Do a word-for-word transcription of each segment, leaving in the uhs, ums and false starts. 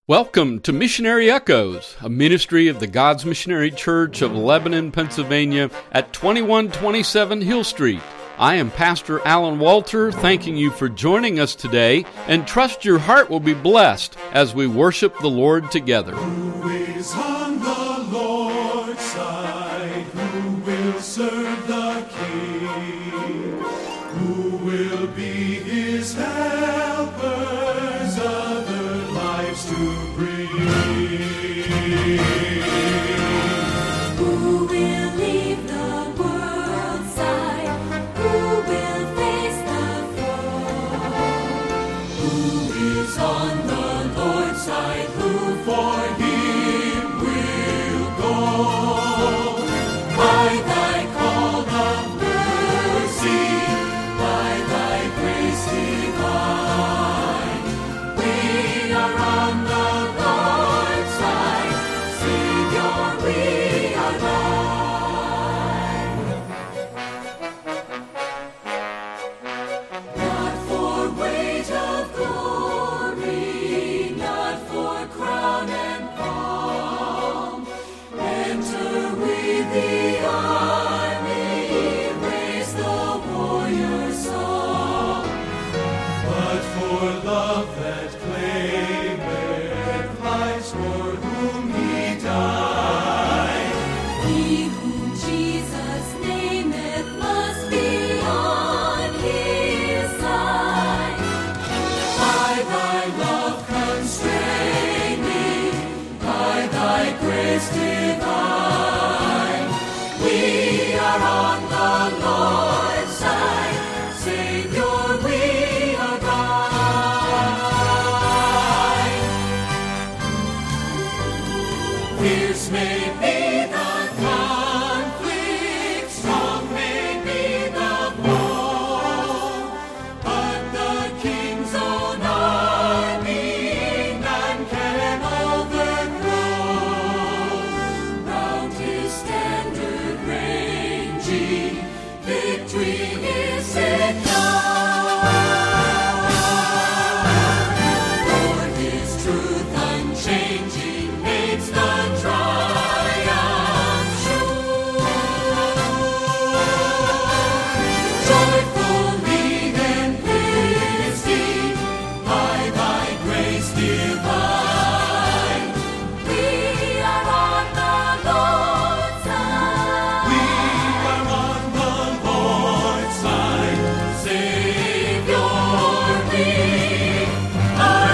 Welcome to Missionary Echoes, a ministry of the God's Missionary Church of Lebanon, Pennsylvania at twenty-one twenty-seven Hill Street. I am Pastor Alan Walter, thanking you for joining us today, and trust your heart will be blessed as we worship the Lord together. Who is on the Lord's side? Who will serve the King? Who will be his helpers, other lives to bring? Who will leave the world's side? Who will face the foe? Who is on the Lord's side? Who for him will go? By thy call of mercy, by thy grace divine, we are on the Lord's side. Savior, we are thine. Not for weight of glory, not for crown and palm. Enter with the army, raise the warrior song. But for love that claimeth lives for whom he died. He whom Jesus nameth must be on his side. By thy love constraining, by thy grace divine, we are on the Lord's side. Savior, we are thine. Fierce may be the conflict, strong may be the foe, but the King's own army none can overthrow. Round his standard ranging, victory is secure. For his truth unchanging makes the triumph sure. Joyfully then lifting by thy grace divine, We are on the Lord's side. we are on the Lord's side. Savior, we are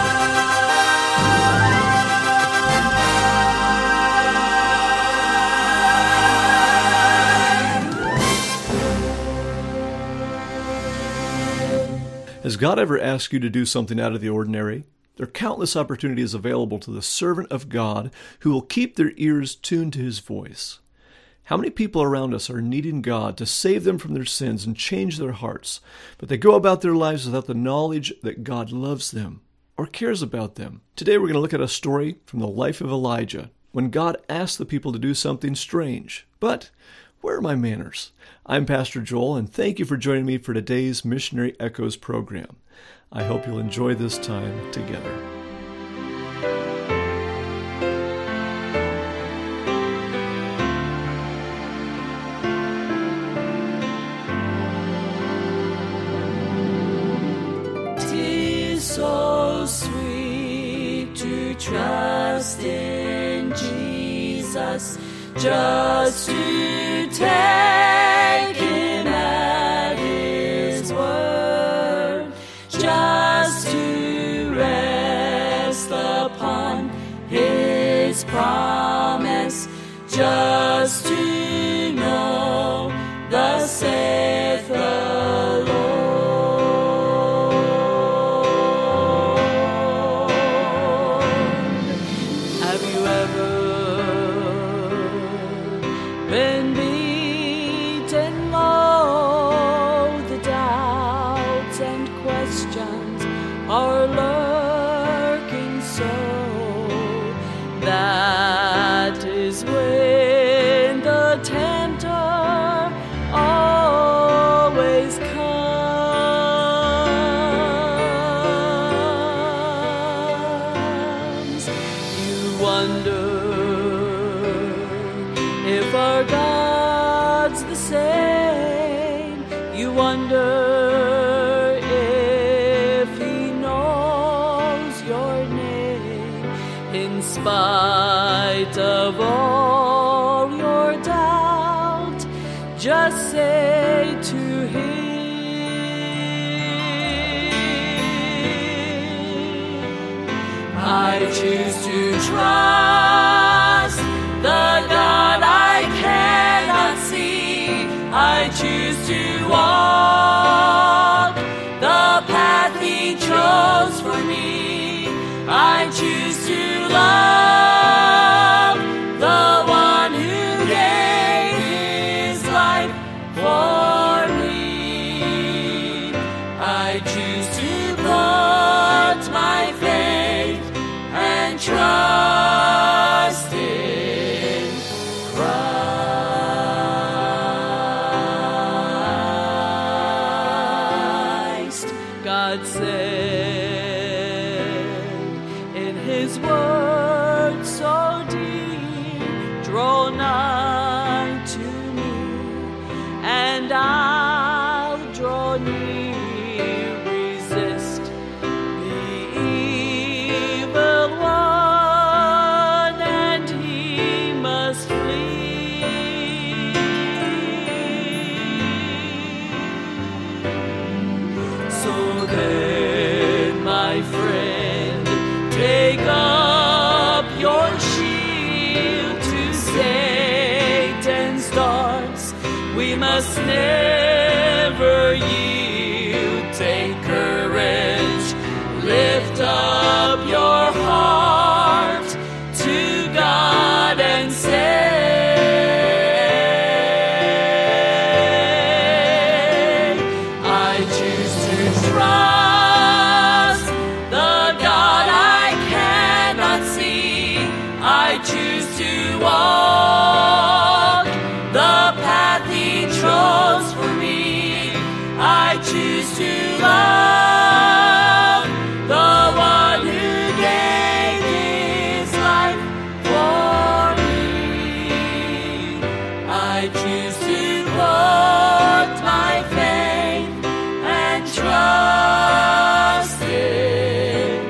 Has God ever asked you to do something out of the ordinary? There are countless opportunities available to the servant of God who will keep their ears tuned to his voice. How many people around us are needing God to save them from their sins and change their hearts, but they go about their lives without the knowledge that God loves them or cares about them? Today we're going to look at a story from the life of Elijah, when God asked the people to do something strange. But where are my manners? I'm Pastor Joel, and thank you for joining me for today's Missionary Echoes program. I hope you'll enjoy this time together. Tis so sweet to trust in Jesus, just to take him at his word, just to rest upon his promise, just to know thus saith the Lord. Have you ever been beaten low? The doubts and questions are lurking so. That is where wonder if our God's the same. You wonder if He knows your name. In spite of all your doubt, just say to Him, I choose to trust the God I cannot see. I choose to walk the path He chose for me. I choose to love the one who gave His life for me. I choose to put my faith and trust in Christ. God said in His word so deep, draw nigh to me, and I'll draw near. Resist the evil one, and he must flee. So then, my friend, take up your shield to Satan's darts. We must never yield. Take courage, lift up your heart to God and say, I choose to trust the God I cannot see. I choose to walk the path He chose for me. I choose to love the one who gave His life for me. I choose to put my faith and trust in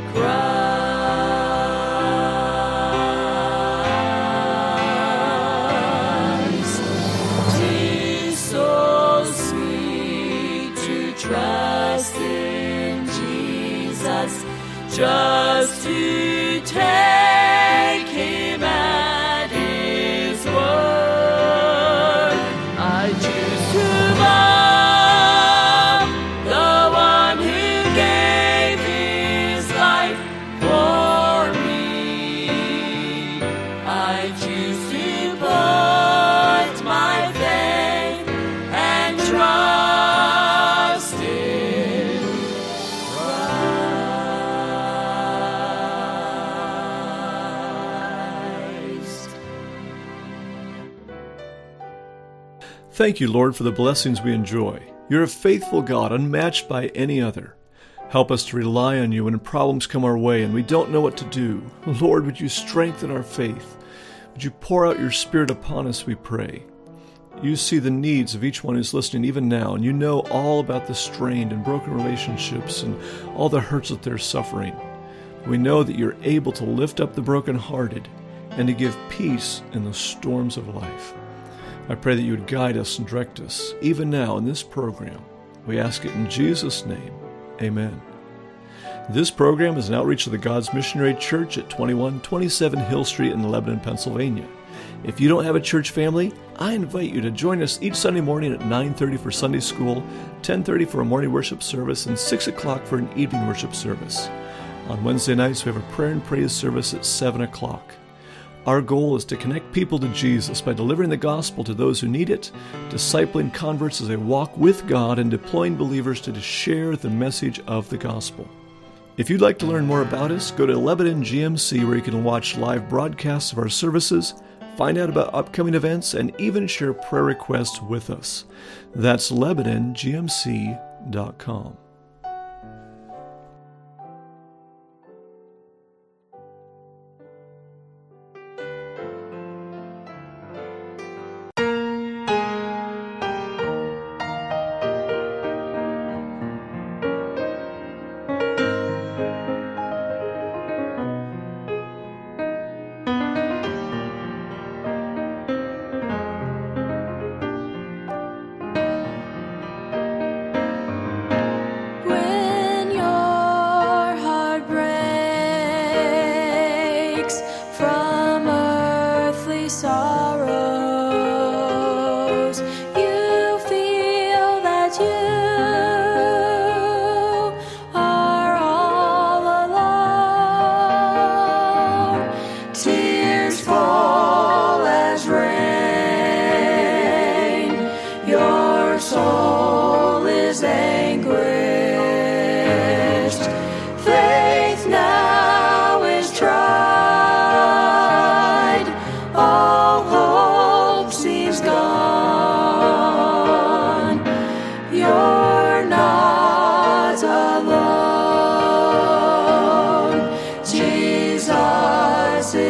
Christ. 'Tis so sweet to trust in Jesus, just to take Him at His word. I choose to love the one who gave His life for me. I choose to put my faith and trust in Christ. Thank you, Lord, for the blessings we enjoy. You're a faithful God, unmatched by any other. Help us to rely on you when problems come our way and we don't know what to do. Lord, would you strengthen our faith? Would you pour out your Spirit upon us, we pray. You see the needs of each one who's listening even now, and you know all about the strained and broken relationships and all the hurts that they're suffering. We know that you're able to lift up the brokenhearted and to give peace in the storms of life. I pray that you would guide us and direct us, even now in this program. We ask it in Jesus' name. Amen. This program is an outreach of the God's Missionary Church at twenty-one twenty-seven Hill Street in Lebanon, Pennsylvania. If you don't have a church family, I invite you to join us each Sunday morning at nine thirty for Sunday school, ten thirty for a morning worship service, and six o'clock for an evening worship service. On Wednesday nights, we have a prayer and praise service at seven o'clock. Our goal is to connect people to Jesus by delivering the gospel to those who need it, discipling converts as they walk with God, and deploying believers to share the message of the gospel. If you'd like to learn more about us, go to Lebanon G M C, where you can watch live broadcasts of our services, find out about upcoming events, and even share prayer requests with us. That's Lebanon G M C dot com.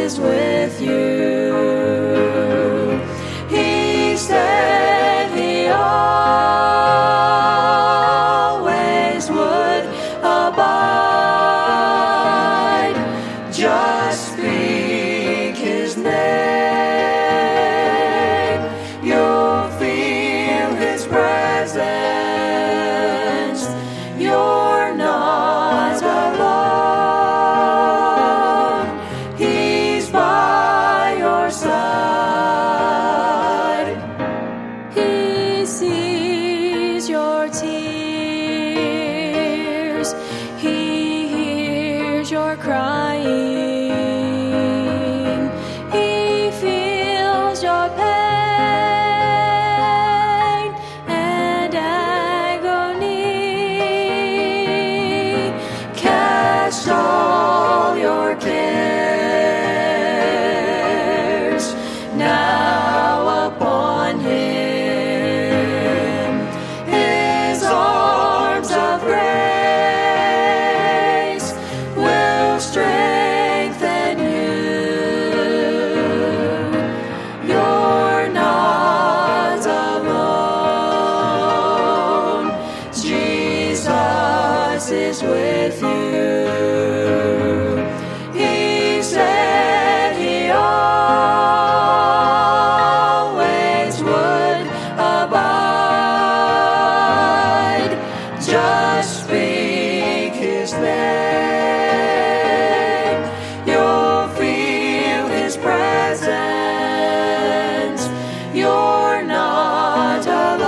is with you. He said he always would abide. Just speak his name. You'll feel his presence. You're not alone. He's by your side. He sees your tears. He hears your crying. He feels your pain and agony. Cast all your cares now upon him. His arms of grace will strengthen you. You're not alone. Jesus is with you. He said he always would abide. Just speak his name. You'll feel his presence. You're not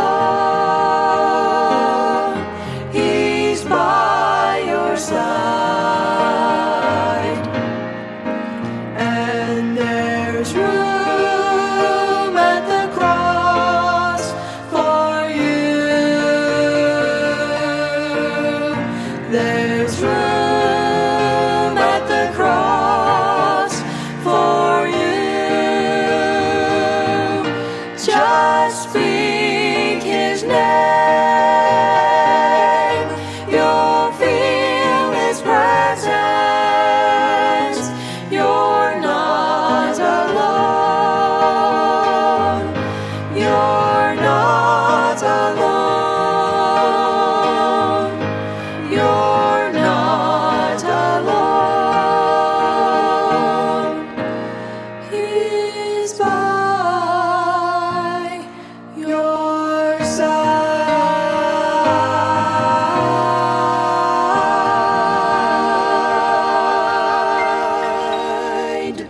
alone. He's by your side. And there's room at the cross for you. There's room at the cross for you. Just speak his name. You'll feel his presence. You're not alone. You're not alone. You're not alone. He's by your side.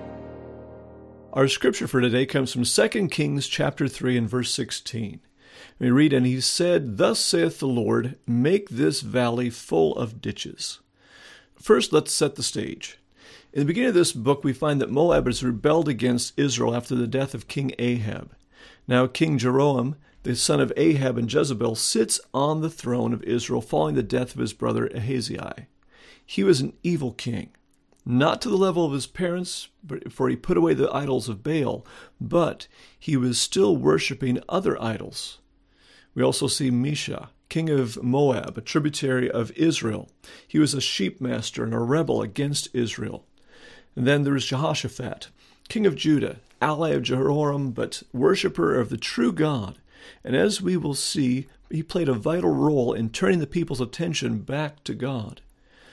Our scripture for today comes from Second Kings chapter three and verse sixteen. We read, "And he said, Thus saith the Lord, make this valley full of ditches." First, let's set the stage. In the beginning of this book, we find that Moab has rebelled against Israel after the death of King Ahab. Now King Jeroboam, the son of Ahab and Jezebel, sits on the throne of Israel following the death of his brother Ahaziah. He was an evil king, not to the level of his parents, for he put away the idols of Baal, but he was still worshiping other idols. We also see Mesha, king of Moab, a tributary of Israel. He was a sheep master and a rebel against Israel. And then there is Jehoshaphat, king of Judah, ally of Jehoram, but worshiper of the true God. And as we will see, he played a vital role in turning the people's attention back to God.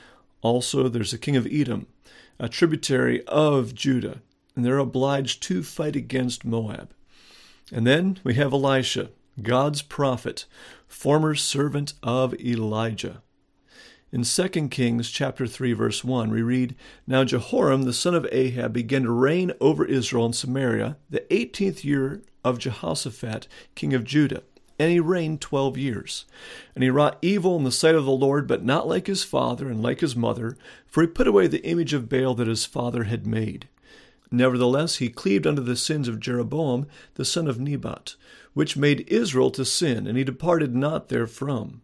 Also, there's the king of Edom, a tributary of Judah, and they're obliged to fight against Moab. And then we have Elisha, God's prophet, former servant of Elijah. In Second Kings chapter three, verse one, we read, "Now Jehoram, the son of Ahab, began to reign over Israel and Samaria the eighteenth year of Jehoshaphat, king of Judah. And he reigned twelve years. And he wrought evil in the sight of the Lord, but not like his father and like his mother, for he put away the image of Baal that his father had made. Nevertheless, he cleaved unto the sins of Jeroboam, the son of Nebat, which made Israel to sin, and he departed not therefrom.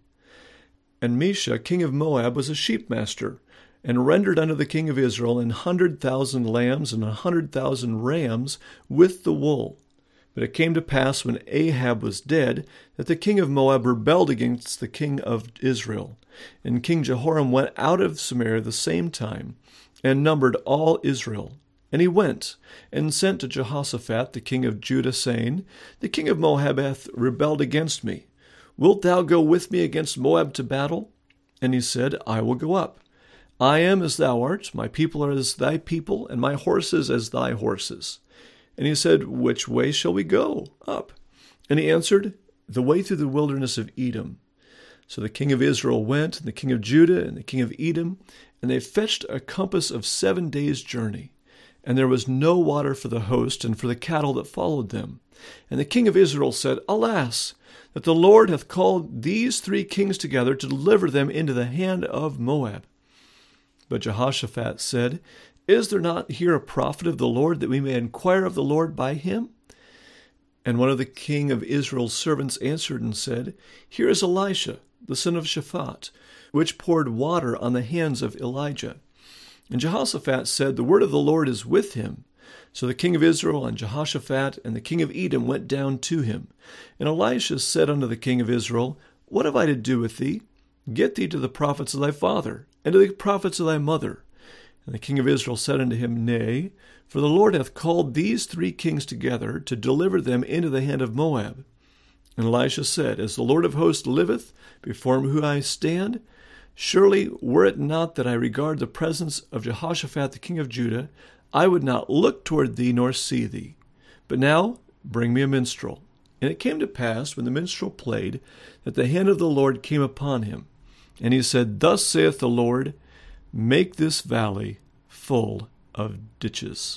And Mesha, king of Moab, was a sheepmaster, and rendered unto the king of Israel an hundred thousand lambs and a hundred thousand rams with the wool. But it came to pass, when Ahab was dead, that the king of Moab rebelled against the king of Israel. And King Jehoram went out of Samaria the same time, and numbered all Israel. And he went and sent to Jehoshaphat, the king of Judah, saying, The king of Moab hath rebelled against me. Wilt thou go with me against Moab to battle? And he said, I will go up. I am as thou art, my people are as thy people, and my horses as thy horses. And he said, Which way shall we go up? And he answered, The way through the wilderness of Edom. So the king of Israel went, and the king of Judah, and the king of Edom, and they fetched a compass of seven days' journey. And there was no water for the host and for the cattle that followed them. And the king of Israel said, Alas, that the Lord hath called these three kings together to deliver them into the hand of Moab. But Jehoshaphat said, Is there not here a prophet of the Lord, that we may inquire of the Lord by him? And one of the king of Israel's servants answered and said, Here is Elisha, the son of Shaphat, which poured water on the hands of Elijah. And Jehoshaphat said, The word of the Lord is with him. So the king of Israel and Jehoshaphat and the king of Edom went down to him. And Elisha said unto the king of Israel, What have I to do with thee? Get thee to the prophets of thy father, and to the prophets of thy mother. And the king of Israel said unto him, Nay, for the Lord hath called these three kings together to deliver them into the hand of Moab. And Elisha said, As the Lord of hosts liveth, before whom I stand, surely were it not that I regard the presence of Jehoshaphat the king of Judah, I would not look toward thee nor see thee. But now bring me a minstrel. And it came to pass, when the minstrel played, that the hand of the Lord came upon him. And he said, Thus saith the Lord, Make this valley full of ditches.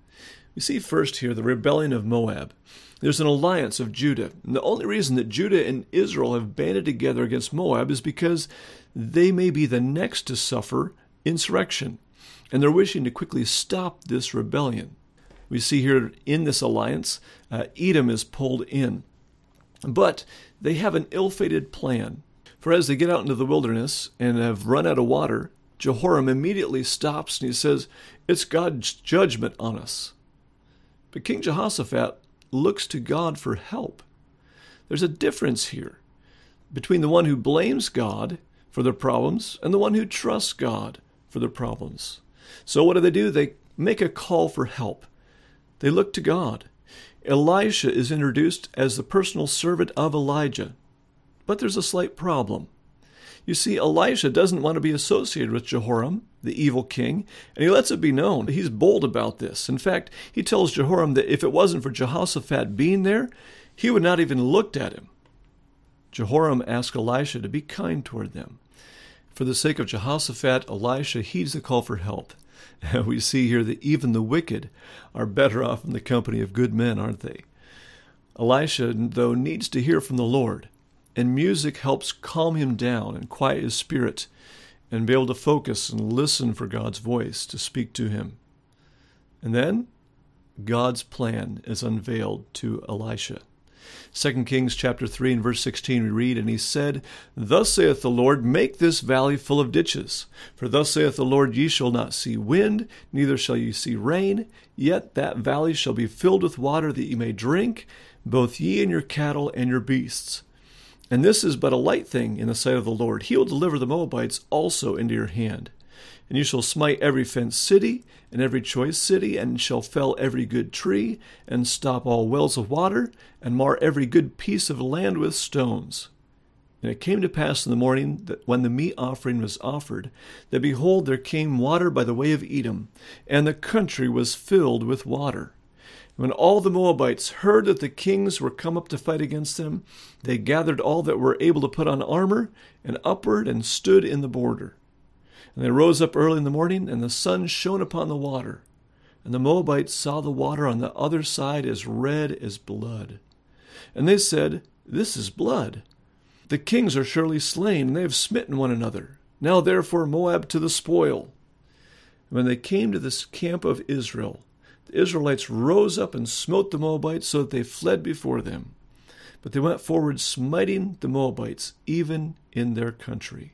We see first here the rebellion of Moab. There's an alliance of Judah. And the only reason that Judah and Israel have banded together against Moab is because they may be the next to suffer insurrection. And they're wishing to quickly stop this rebellion. We see here in this alliance, uh, Edom is pulled in. But they have an ill-fated plan. For as they get out into the wilderness and have run out of water, Jehoram immediately stops and he says, It's God's judgment on us. But King Jehoshaphat looks to God for help. There's a difference here between the one who blames God for their problems and the one who trusts God for their problems. So what do they do? They make a call for help. They look to God. Elisha is introduced as the personal servant of Elijah. But there's a slight problem. You see, Elisha doesn't want to be associated with Jehoram, the evil king, and he lets it be known. He's bold about this. In fact, he tells Jehoram that if it wasn't for Jehoshaphat being there, he would not even looked at him. Jehoram asked Elisha to be kind toward them. For the sake of Jehoshaphat, Elisha heeds the call for help. We see here that even the wicked are better off in the company of good men, aren't they? Elisha, though, needs to hear from the Lord, and music helps calm him down and quiet his spirit and be able to focus and listen for God's voice to speak to him. And then God's plan is unveiled to Elisha. Second Kings chapter three and verse sixteen we read, And he said, Thus saith the Lord, Make this valley full of ditches. For thus saith the Lord, Ye shall not see wind, neither shall ye see rain, yet that valley shall be filled with water that ye may drink, both ye and your cattle and your beasts. And this is but a light thing in the sight of the Lord. He will deliver the Moabites also into your hand. And you shall smite every fenced city, and every choice city, and shall fell every good tree, and stop all wells of water, and mar every good piece of land with stones. And it came to pass in the morning, that when the meat offering was offered, that behold, there came water by the way of Edom, and the country was filled with water. When all the Moabites heard that the kings were come up to fight against them, they gathered all that were able to put on armor, and upward, and stood in the border. And they rose up early in the morning, and the sun shone upon the water. And the Moabites saw the water on the other side as red as blood. And they said, This is blood. The kings are surely slain, and they have smitten one another. Now therefore Moab to the spoil. And when they came to this camp of Israel, the Israelites rose up and smote the Moabites, so that they fled before them. But they went forward, smiting the Moabites, even in their country.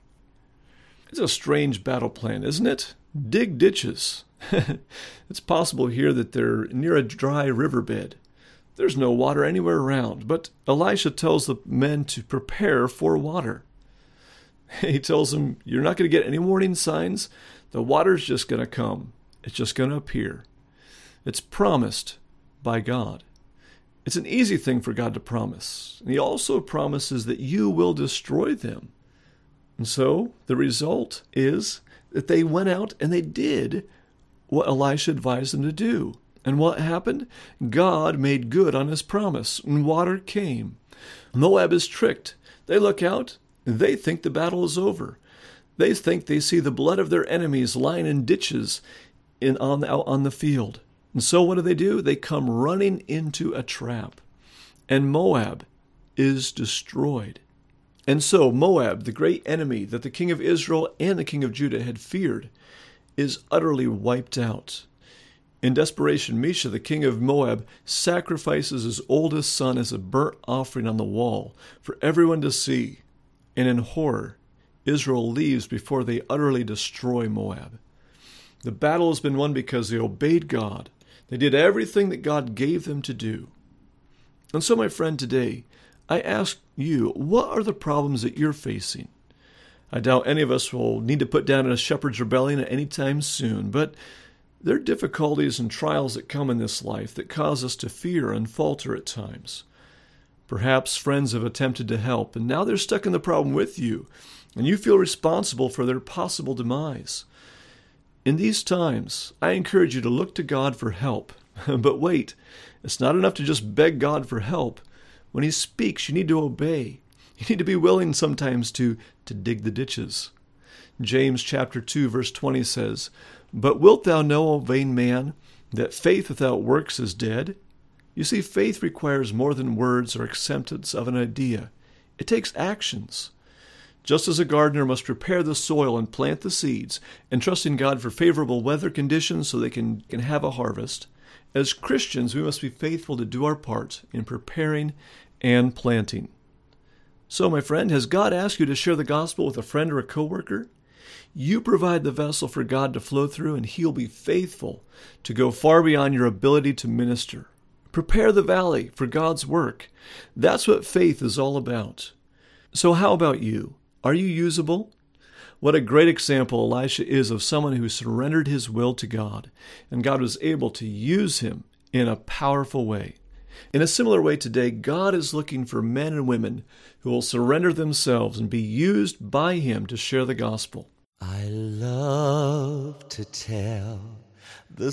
It's a strange battle plan, isn't it? Dig ditches. It's possible here that they're near a dry riverbed. There's no water anywhere around, but Elisha tells the men to prepare for water. He tells them, You're not going to get any warning signs. The water's just going to come. It's just going to appear. It's promised by God. It's an easy thing for God to promise. And he also promises that you will destroy them. And so the result is that they went out and they did what Elisha advised them to do. And what happened? God made good on his promise, and water came. Moab is tricked. They look out, and they think the battle is over. They think they see the blood of their enemies lying in ditches in, on, out on the field. And so what do they do? They come running into a trap. And Moab is destroyed. And so Moab, the great enemy that the king of Israel and the king of Judah had feared, is utterly wiped out. In desperation, Mesha, the king of Moab, sacrifices his oldest son as a burnt offering on the wall for everyone to see. And in horror, Israel leaves before they utterly destroy Moab. The battle has been won because they obeyed God. They did everything that God gave them to do. And so, my friend, today, I ask you, what are the problems that you're facing? I doubt any of us will need to put down a shepherd's rebellion at any time soon, but there are difficulties and trials that come in this life that cause us to fear and falter at times. Perhaps friends have attempted to help, and now they're stuck in the problem with you, and you feel responsible for their possible demise. In these times, I encourage you to look to God for help. But wait, it's not enough to just beg God for help. When he speaks, you need to obey. You need to be willing sometimes to, to dig the ditches. James chapter two, verse twenty says, "But wilt thou know, O vain man, that faith without works is dead?" You see, faith requires more than words or acceptance of an idea. It takes actions. Just as a gardener must prepare the soil and plant the seeds, and trust in God for favorable weather conditions so they can, can have a harvest, as Christians we must be faithful to do our part in preparing and planting. So, my friend, has God asked you to share the gospel with a friend or a coworker? You provide the vessel for God to flow through, and he'll be faithful to go far beyond your ability to minister. Prepare the valley for God's work. That's what faith is all about. So how about you? Are you usable? What a great example Elisha is of someone who surrendered his will to God, and God was able to use him in a powerful way. In a similar way today, God is looking for men and women who will surrender themselves and be used by him to share the gospel. I love to tell the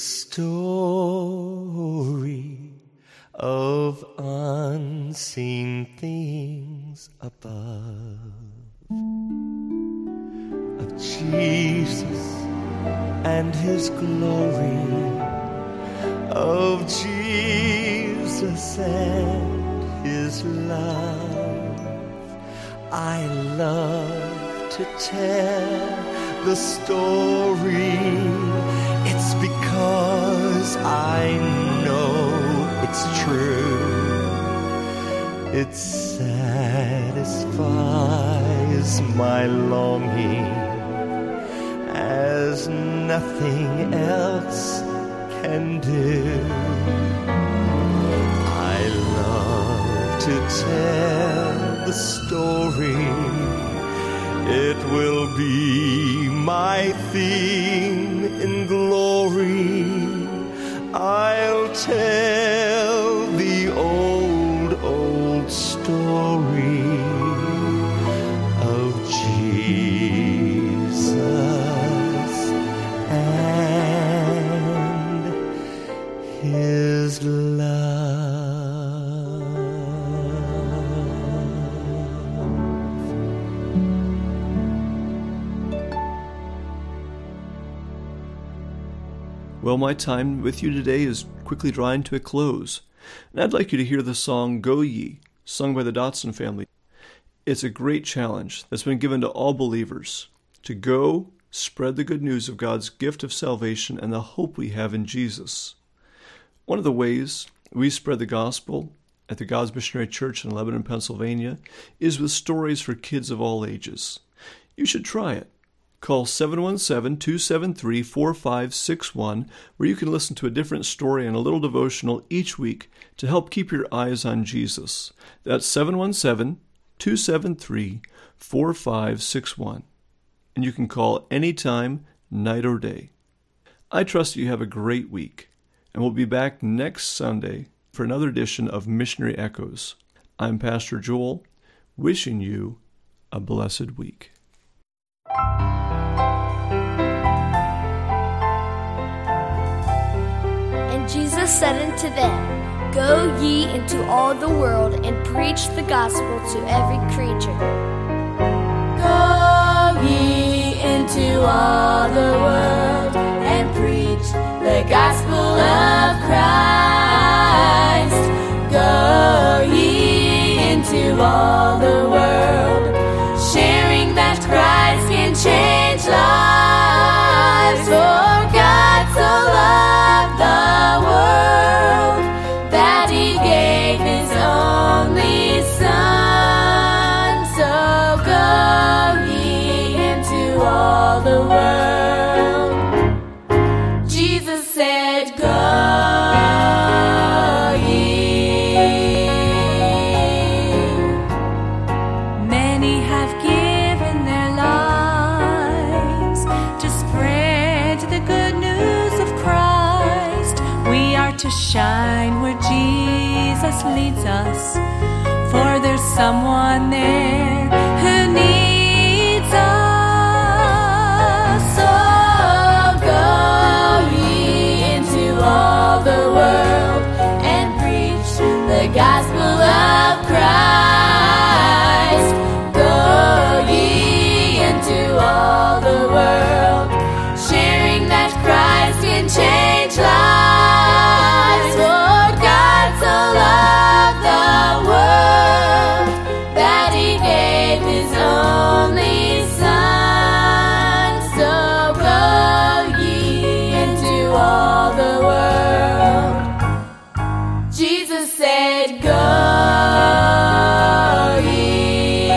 story of unseen things above, of Jesus and his glory, of Jesus and his love. I love to tell the story. It's because I know it's true. It satisfies my longing as nothing else can do. I love to tell the story. It will be my theme in glory. I'll tell the old, old story of Jesus and his love. Well, my time with you today is quickly drawing to a close, and I'd like you to hear the song Go Ye, sung by the Dotson family. It's a great challenge that's been given to all believers to go spread the good news of God's gift of salvation and the hope we have in Jesus. One of the ways we spread the gospel at the God's Missionary Church in Lebanon, Pennsylvania, is with stories for kids of all ages. You should try it. Call seven one seven, two seven three, four five six one, where you can listen to a different story and a little devotional each week to help keep your eyes on Jesus. That's seven one seven, two seven three, four five six one. And you can call anytime, night or day. I trust you have a great week. and we'll be back next Sunday for another edition of Missionary Echoes. I'm Pastor Joel, wishing you a blessed week. And Jesus said unto them, Go ye into all the world, and preach the gospel to every creature. Go ye into all the world and preach the gospel of Christ. Go ye into all the world, sharing that Christ can change lives. For God so loved the world that He gave His only Son. So go ye into all the world. Jesus said, Go ye. Many have given their lives to spread the good news of Christ. We are to shine where Jesus leads us, for there's someone there who needs us. So go ye into all the world and preach the gospel of Christ. Go ye into all the world, sharing that Christ can change lives. For God so loved the world that He gave His only Son. So go ye into all the world. Jesus said, Go ye.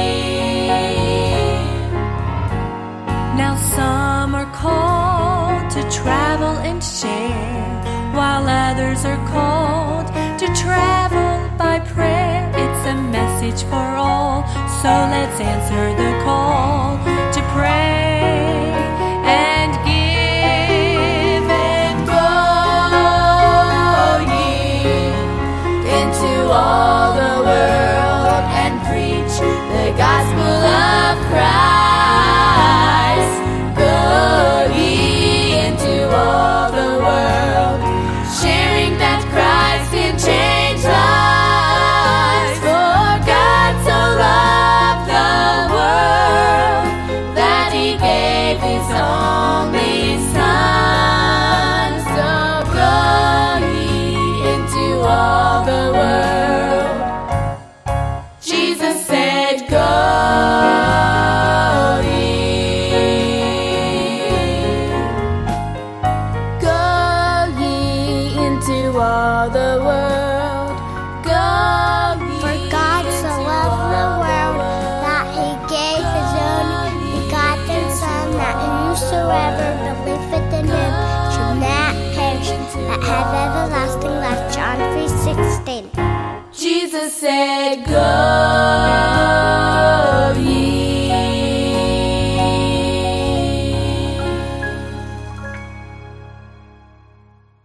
Now some are called to travel and share, while others are called to travel by prayer. It's a message for all, so let's answer the call to pray and give. And go ye into all the world and preach the gospel of Christ. Go ye into all the world, sharing that Christ can change lives. For God so loved the world that He gave His only Son. So go ye into all the world. Jesus said, Go ye. Go ye into all the world. Go ye. For God so loved the world that He gave His only begotten Son, that whosoever believeth in Him should not perish, but have everlasting life. John three sixteen. Jesus said, Go